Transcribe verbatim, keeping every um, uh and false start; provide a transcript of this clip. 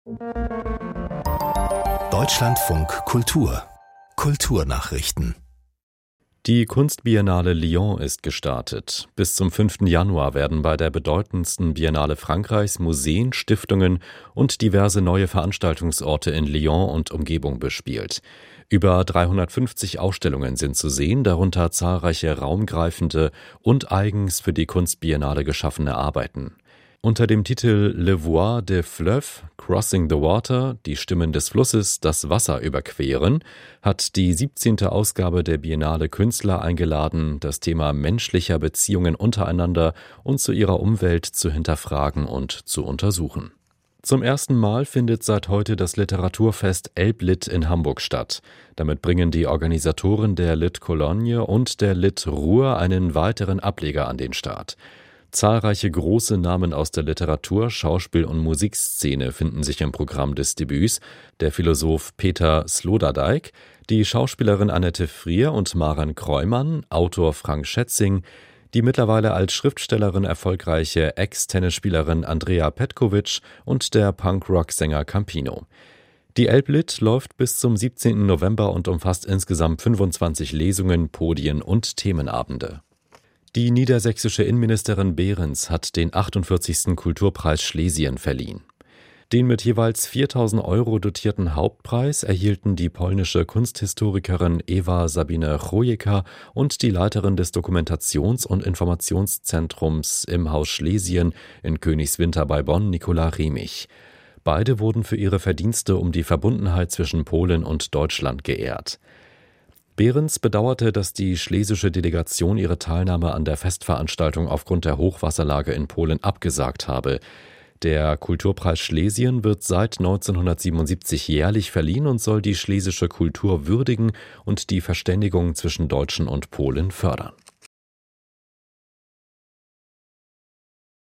Deutschlandfunk Kultur Kulturnachrichten. Die Kunstbiennale Lyon ist gestartet. Bis zum fünften Januar werden bei der bedeutendsten Biennale Frankreichs Museen, Stiftungen und diverse neue Veranstaltungsorte in Lyon und Umgebung bespielt. Über dreihundertfünfzig Ausstellungen sind zu sehen, darunter zahlreiche raumgreifende und eigens für die Kunstbiennale geschaffene Arbeiten. Unter dem Titel Le Voix des Fleuves, Crossing the Water, die Stimmen des Flusses, das Wasser überqueren, hat die siebzehnte Ausgabe der Biennale Künstler eingeladen, das Thema menschlicher Beziehungen untereinander und zu ihrer Umwelt zu hinterfragen und zu untersuchen. Zum ersten Mal findet seit heute das Literaturfest Elblit in Hamburg statt. Damit bringen die Organisatoren der Lit Cologne und der Lit Ruhr einen weiteren Ableger an den Start. Zahlreiche große Namen aus der Literatur-, Schauspiel- und Musikszene finden sich im Programm des Debüts, der Philosoph Peter Sloterdijk, die Schauspielerin Annette Frier und Maren Kreumann, Autor Frank Schätzing, die mittlerweile als Schriftstellerin erfolgreiche Ex-Tennisspielerin Andrea Petkovic und der Punk-Rock-Sänger Campino. Die Elblit läuft bis zum siebzehnten November und umfasst insgesamt fünfundzwanzig Lesungen, Podien und Themenabende. Die niedersächsische Innenministerin Behrens hat den achtundvierzigsten Kulturpreis Schlesien verliehen. Den mit jeweils viertausend Euro dotierten Hauptpreis erhielten die polnische Kunsthistorikerin Ewa Sabine Chojeka und die Leiterin des Dokumentations- und Informationszentrums im Haus Schlesien in Königswinter bei Bonn, Nicola Remich. Beide wurden für ihre Verdienste um die Verbundenheit zwischen Polen und Deutschland geehrt. Behrens bedauerte, dass die schlesische Delegation ihre Teilnahme an der Festveranstaltung aufgrund der Hochwasserlage in Polen abgesagt habe. Der Kulturpreis Schlesien wird seit neunzehnhundertsiebenundsiebzig jährlich verliehen und soll die schlesische Kultur würdigen und die Verständigung zwischen Deutschen und Polen fördern.